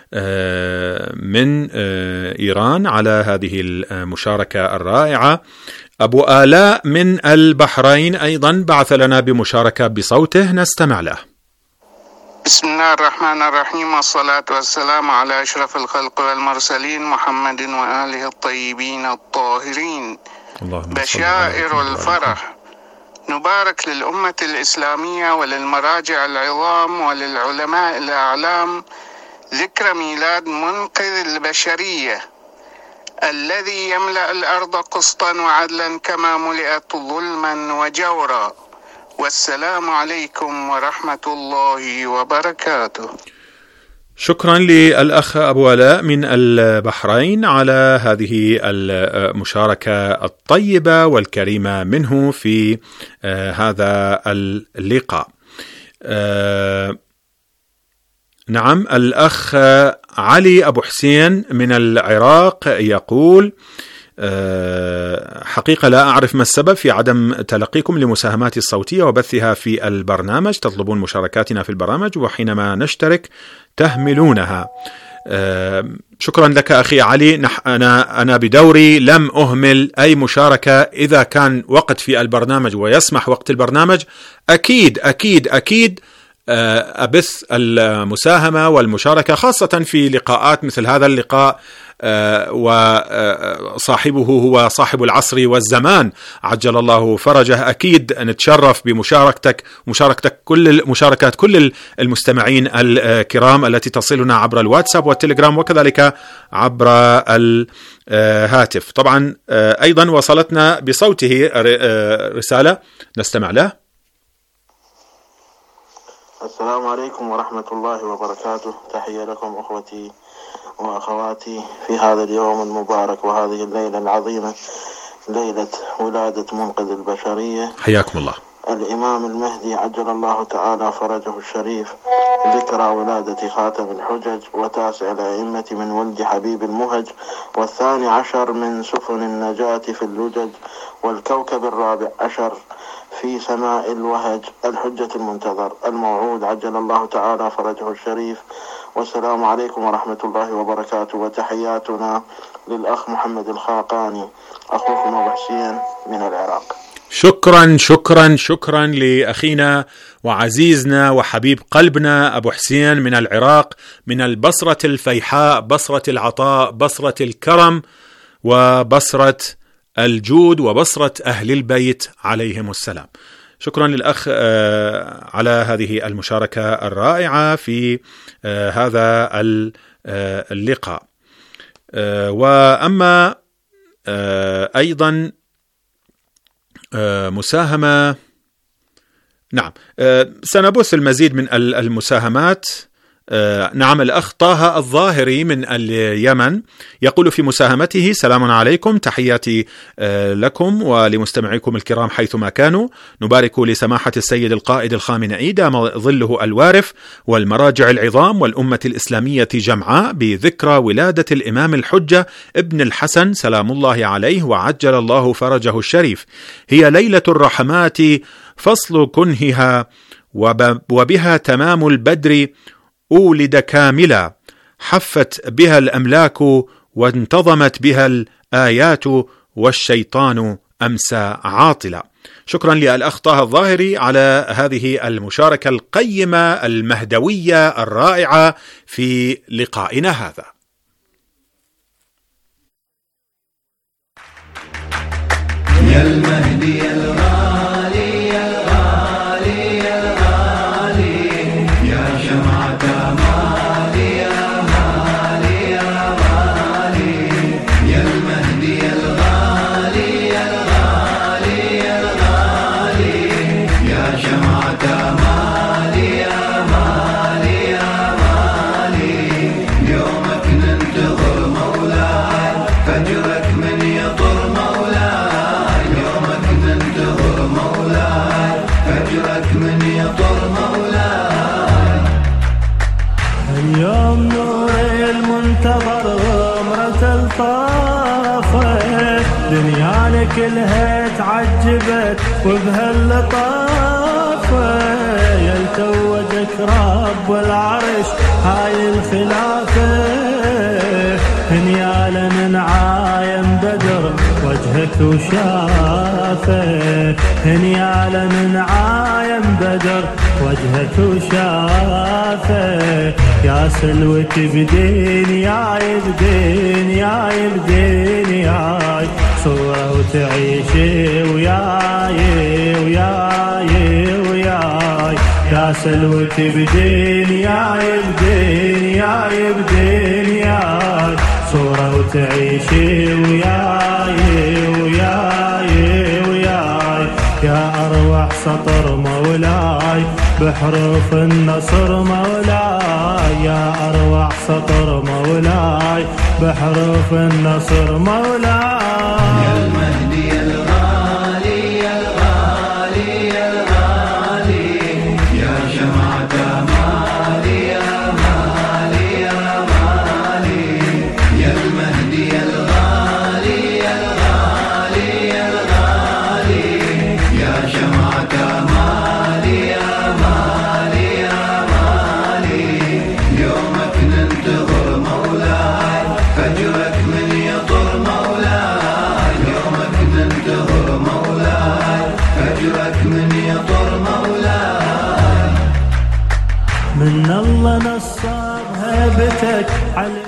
من إيران على هذه المشاركة الرائعة. أبو آلاء من البحرين أيضا بعث لنا بمشاركة بصوته، نستمع له. بسم الله الرحمن الرحيم، والصلاة والسلام على أشرف الخلق والمرسلين محمد وآله الطيبين الطاهرين. بشائر الفرح نبارك للأمة الإسلامية وللمراجع العظام وللعلماء الأعلام ذكرى ميلاد منقذ البشرية الذي يملأ الأرض قسطا وعدلا كما ملئت ظلما وجورا. والسلام عليكم ورحمة الله وبركاته. شكرا للأخ أبو آلاء من البحرين على هذه المشاركة الطيبة والكريمة منه في هذا اللقاء. نعم، الأخ علي أبو حسين من العراق يقول: حقيقة لا أعرف ما السبب في عدم تلقيكم لمساهماتي الصوتية وبثها في البرنامج، تطلبون مشاركاتنا في البرامج وحينما نشترك تهملونها. شكرا لك أخي علي. أنا أنا بدوري لم أهمل أي مشاركة. إذا كان وقت في البرنامج ويسمح وقت البرنامج أكيد أكيد أكيد أبث المساهمة والمشاركة، خاصة في لقاءات مثل هذا اللقاء وصاحبه هو صاحب العصر والزمان عجل الله فرجه. أكيد نتشرف بمشاركتك مشاركتك كل مشاركات كل المستمعين الكرام التي تصلنا عبر الواتساب والتليجرام وكذلك عبر الهاتف. طبعا أيضا وصلتنا بصوته رسالة نستمع له. السلام عليكم ورحمة الله وبركاته. تحية لكم أخوتي وأخواتي في هذا اليوم المبارك وهذه الليلة العظيمة، ليلة ولادة منقذ البشرية. حياكم الله. الإمام المهدي عجل الله تعالى فرجه الشريف، ذكرى ولادة خاتم الحجج وتاسع الأئمة من ولد حبيب المهج، والثاني عشر من سفن النجاة في اللجج، والكوكب الرابع عشر في سماء الوهج الحجة المنتظر الموعود عجل الله تعالى فرجه الشريف. والسلام عليكم ورحمة الله وبركاته، وتحياتنا للأخ محمد الخاقاني أخوكم أبو حسين من العراق. شكرا شكرا شكرا لأخينا وعزيزنا وحبيب قلبنا أبو حسين من العراق، من البصرة الفيحاء، بصرة العطاء، بصرة الكرم، وبصرة الجود، وبصرة أهل البيت عليهم السلام. شكرا للأخ على هذه المشاركة الرائعة في هذا اللقاء. وأما أيضا مساهمة، نعم سنبث المزيد من المساهمات آه نعم، الأخ طه الظاهري من اليمن يقول في مساهمته: سلام عليكم، تحياتي آه لكم ولمستمعيكم الكرام حيثما كانوا. نبارك لسماحة السيد القائد الخامنئي دام ظله الوارف والمراجع العظام والأمة الإسلامية جمعاء بذكرى ولادة الإمام الحجة ابن الحسن سلام الله عليه وعجل الله فرجه الشريف. هي ليلة الرحمات فصل كنهها، وبها تمام البدر أولد كاملا، حفت بها الأملاك وانتظمت بها الآيات والشيطان أمسى عاطلا. شكرا للأخ طه الظاهري على هذه المشاركة القيمة المهدوية الرائعة في لقائنا هذا. يا المهدي الغالي يا الغالي يا الغالي يا شمعة مالي يا مالي يا مالي يا المهدي الغالي يا الغالي يا الغالي يا شمعة مالي يا مالي يا مالي يومك ننتظر مولاي فجرك من يطر من يطر مولاي. اليوم نور المنتظر غمرة الطافة، دنيانا كلها تعجبت وبهاللطافة، يلتوجك رب العرش هاي الخلافة، هنيالا من عايم بدر وجهك وشافه، هنيالا من عايم بدر وجهك وشافه، يا سلوتي بدين يا يبدين يا يبدين ياي صورة وتعيشي وياي وياي وياي، يا سلوتي بدين يا يبدين يا يبدين ياي صورة وتعيشي وياي وياي وياي، يا أروع سطر مولاي بحروف النصر مولاي، يا أروع سطر مولاي بحروف النصر مولاي. يا المهدي الغالي يا الغالي يا الغالي يا شمعة مالي يا مالي يا مالي يا المهدي الغالي يا الغالي يا الغالي يا شمعة مالي يا مالي يا مالي يومك ننتظر مولاي فجرك من يطر مولاي، يومك ننتظر مولاي فجرك من يطر مولاي، من الله نصر هيبتك على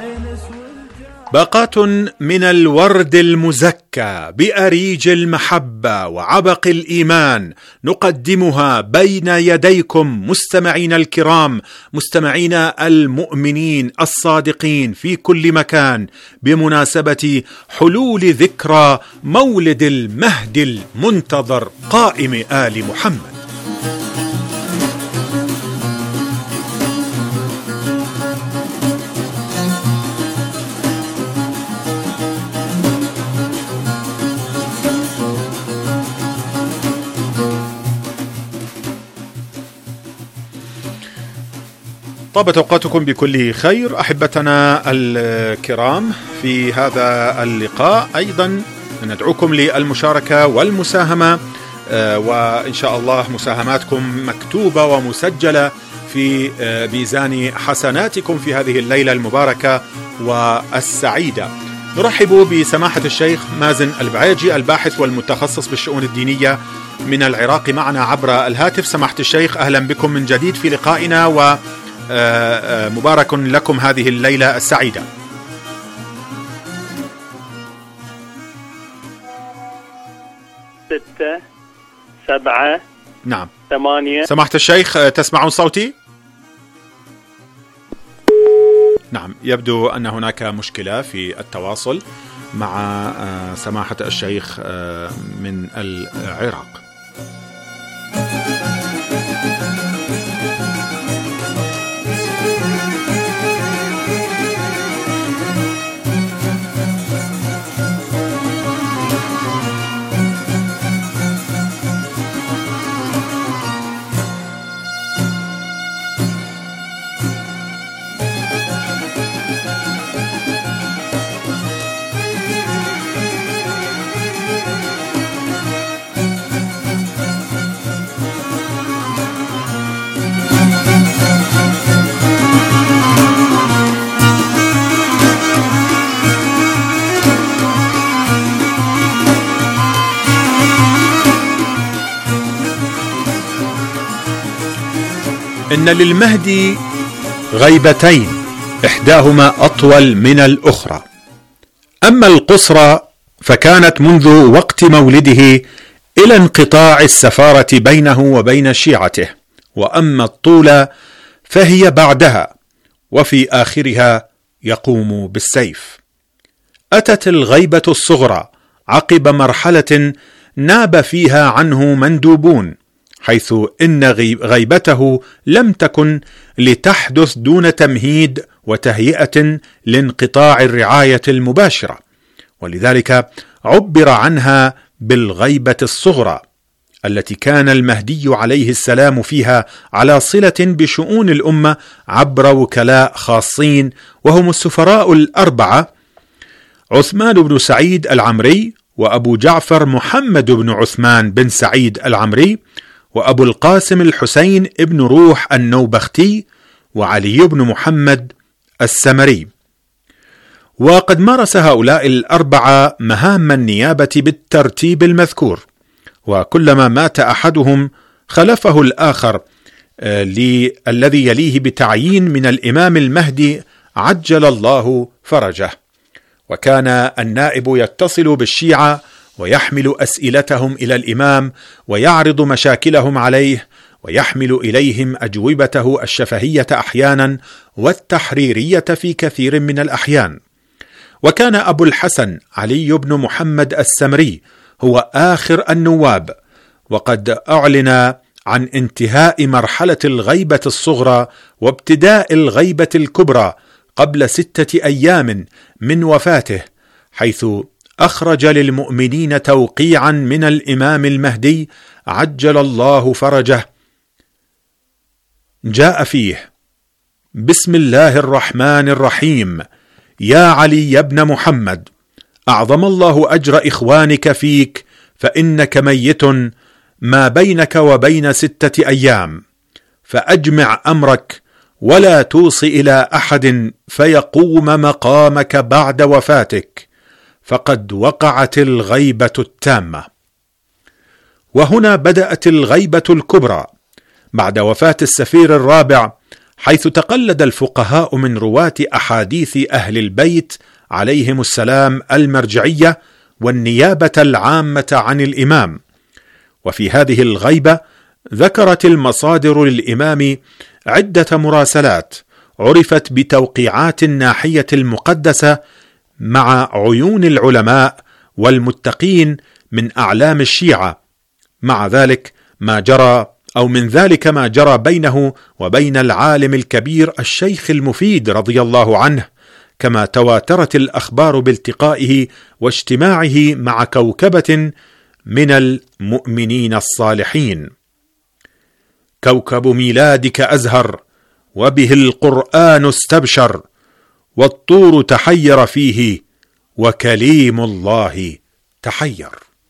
باقات من الورد المزكى بأريج المحبة وعبق الإيمان نقدمها بين يديكم مستمعين الكرام، مستمعين المؤمنين الصادقين في كل مكان، بمناسبة حلول ذكرى مولد المهدي المنتظر قائم آل محمد. طابت أوقاتكم بكل خير أحبتنا الكرام في هذا اللقاء. أيضا ندعوكم للمشاركة والمساهمة، وإن شاء الله مساهماتكم مكتوبة ومسجلة في ميزان حسناتكم في هذه الليلة المباركة والسعيدة. نرحب بسماحة الشيخ مازن البعيجي الباحث والمتخصص بالشؤون الدينية من العراق معنا عبر الهاتف. سماحة الشيخ أهلا بكم من جديد في لقائنا، و مبارك لكم هذه الليلة السعيدة. ستة سبعة نعم ثمانية. سماحة الشيخ تسمعون صوتي؟ نعم، يبدو أن هناك مشكلة في التواصل مع سماحة الشيخ من العراق. إن للمهدي غيبتين إحداهما أطول من الأخرى. أما القصرى فكانت منذ وقت مولده إلى انقطاع السفارة بينه وبين شيعته، وأما الطول فهي بعدها، وفي آخرها يقوم بالسيف. أتت الغيبة الصغرى عقب مرحلة ناب فيها عنه مندوبون، حيث إن غيبته لم تكن لتحدث دون تمهيد وتهيئة لانقطاع الرعاية المباشرة، ولذلك عبر عنها بالغيبة الصغرى، التي كان المهدي عليه السلام فيها على صلة بشؤون الأمة عبر وكلاء خاصين، وهم السفراء الأربعة: عثمان بن سعيد العمري، وأبو جعفر محمد بن عثمان بن سعيد العمري، وأبو القاسم الحسين ابن روح النوبختي، وعلي بن محمد السمري. وقد مارس هؤلاء الأربعة مهام النيابة بالترتيب المذكور، وكلما مات أحدهم خلفه الآخر الذي يليه بتعيين من الإمام المهدي عجل الله فرجه. وكان النائب يتصل بالشيعة ويحمل أسئلتهم إلى الإمام ويعرض مشاكلهم عليه، ويحمل إليهم أجوبته الشفهية أحيانا والتحريرية في كثير من الأحيان. وكان أبو الحسن علي بن محمد السمري هو آخر النواب، وقد أعلن عن انتهاء مرحلة الغيبة الصغرى وابتداء الغيبة الكبرى قبل ستة أيام من وفاته، حيث أخرج للمؤمنين توقيعا من الإمام المهدي عجل الله فرجه جاء فيه: بسم الله الرحمن الرحيم، يا علي بن محمد، أعظم الله أجر إخوانك فيك، فإنك ميت ما بينك وبين ستة أيام، فأجمع أمرك ولا توصي إلى أحد فيقوم مقامك بعد وفاتك، فقد وقعت الغيبة التامة. وهنا بدأت الغيبة الكبرى بعد وفاة السفير الرابع، حيث تقلد الفقهاء من رواة أحاديث أهل البيت عليهم السلام المرجعية والنيابة العامة عن الإمام. وفي هذه الغيبة ذكرت المصادر للإمام عدة مراسلات عرفت بتوقيعات الناحية المقدسة مع عيون العلماء والمتقين من أعلام الشيعة، مع ذلك ما جرى أو من ذلك ما جرى بينه وبين العالم الكبير الشيخ المفيد رضي الله عنه، كما تواترت الأخبار بالتقائه واجتماعه مع كوكبة من المؤمنين الصالحين. كوكب ميلادك أزهر، وبه القرآن استبشر، والطور تحير فيه، وكليم الله تحير.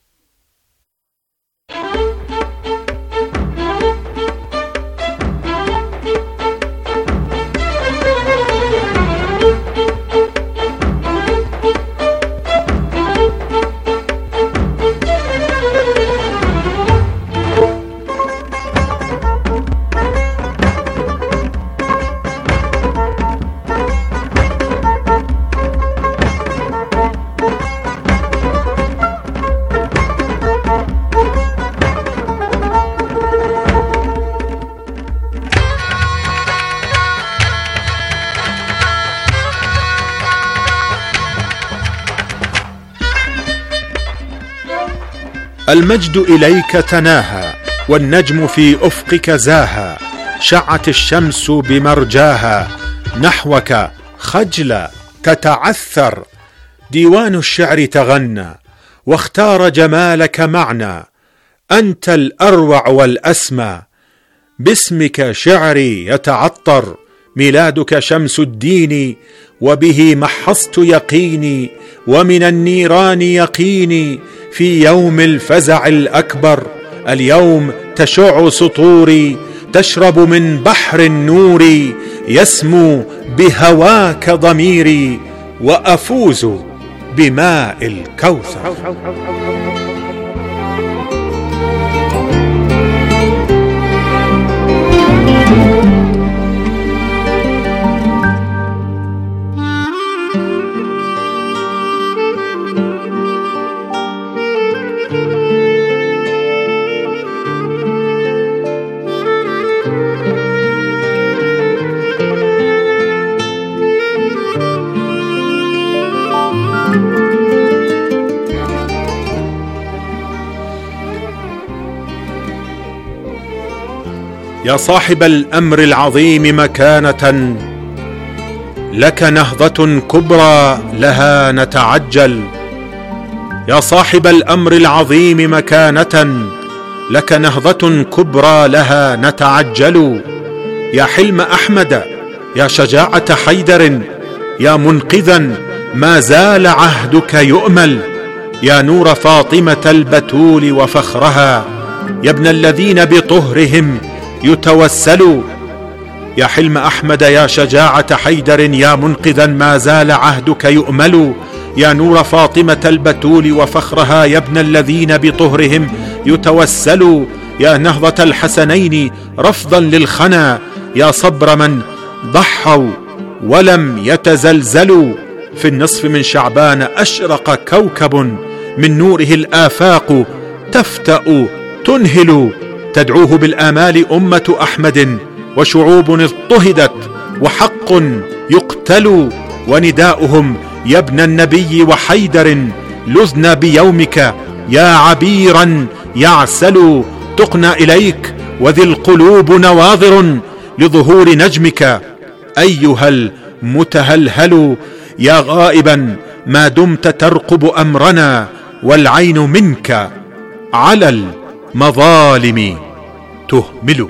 المجد إليك تناهى، والنجم في أفقك زاها، شعت الشمس بمرجاها، نحوك خجلة تتعثر، ديوان الشعر تغنى، واختار جمالك معنى، أنت الأروع والأسمى، باسمك شعري يتعطر، ميلادك شمس الدين، وبه محصت يقيني، ومن النيران يقيني، في يوم الفزع الأكبر، اليوم تشع سطوري، تشرب من بحر النور، يسمو بهواك ضميري، وأفوز بماء الكوثر. يا صاحب الأمر العظيم مكانة، لك نهضة كبرى لها نتعجل. يا صاحب الأمر العظيم مكانة، لك نهضة كبرى لها نتعجل. يا حلم أحمد، يا شجاعة حيدر، يا منقذا ما زال عهدك يؤمل. يا نور فاطمة البتول وفخرها، يا ابن الذين بطهرهم يتوسلوا. يا حلم أحمد، يا شجاعة حيدر، يا منقذا ما زال عهدك يؤمل. يا نور فاطمة البتول وفخرها، يا ابن الذين بطهرهم يتوسلوا. يا نهضة الحسنين رفضا للخنا، يا صبر من ضحوا ولم يتزلزلوا. في النصف من شعبان أشرق كوكب، من نوره الآفاق تفتأ تنهل. تدعوه بالآمال أمة أحمد، وشعوب اضطهدت وحق يقتل. ونداؤهم يا ابن النبي وحيدر، لذنا بيومك يا عبيرا يعسل. تقنى إليك وذي القلوب نواظر، لظهور نجمك أيها المتهلهل. يا غائبا ما دمت ترقب أمرنا، والعين منك على المظالم تهمل.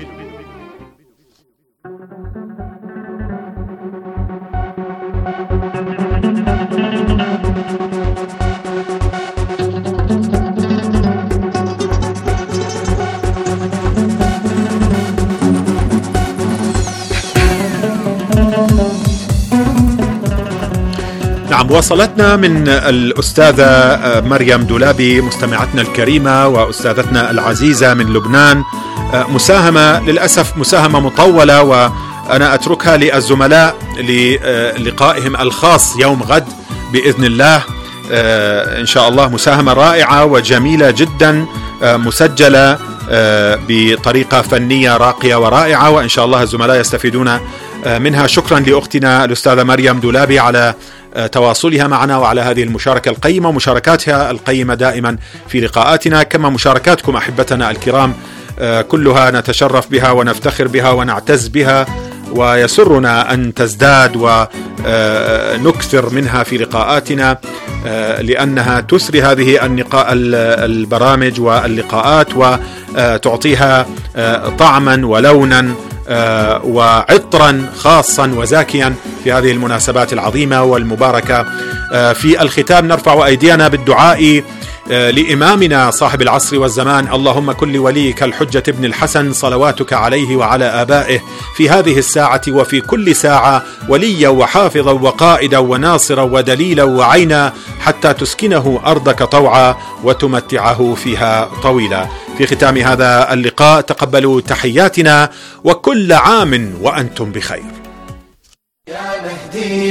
نعم، وصلتنا من الأستاذة مريم دولابي مستمعتنا الكريمة وأستاذتنا العزيزة من لبنان مساهمة، للأسف مساهمة مطولة، وأنا أتركها للزملاء للقائهم الخاص يوم غد بإذن الله إن شاء الله. مساهمة رائعة وجميلة جدا، مسجلة بطريقة فنية راقية ورائعة، وإن شاء الله الزملاء يستفيدون منها. شكرا لأختنا الأستاذة مريم دولابي على تواصلها معنا وعلى هذه المشاركة القيمة، ومشاركاتها القيمة دائما في لقاءاتنا، كما مشاركاتكم أحبتنا الكرام كلها نتشرف بها ونفتخر بها ونعتز بها، ويسرنا أن تزداد ونكثر منها في لقاءاتنا، لأنها تسري هذه البرامج واللقاءات وتعطيها طعما ولونا وعطرا خاصا وزاكيا في هذه المناسبات العظيمة والمباركة. في الختام نرفع أيدينا بالدعاء لإمامنا صاحب العصر والزمان. اللهم كن لوليك الحجة ابن الحسن صلواتك عليه وعلى آبائه في هذه الساعة وفي كل ساعة وليا وحافظا وقائدا وناصرا ودليلا وعينا، حتى تسكنه أرضك طوعا وتمتعه فيها طويلا. في ختام هذا اللقاء تقبلوا تحياتنا، وكل عام وأنتم بخير. يا مهدي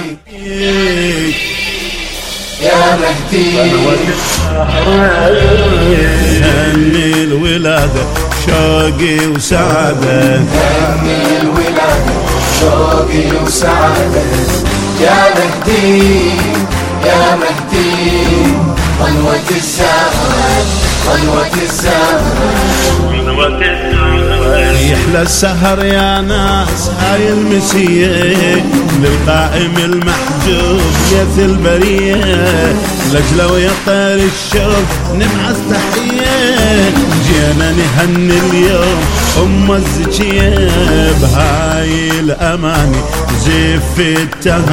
يا مهدي هني الولادة شوقي وسعادة، هني الولادة شوقي وسعادة. يا مهدي يا مهدي قنوة الزهرة قنوة الزهرة قنوة الزهرة. يحلى السهر يا ناس هاي المسية للقائم المحجوب يث البرية، لجلة ويطير الشوق نبعث تحية. جينا نهني اليوم أم الزكية بهاي الأماني زف التهاني.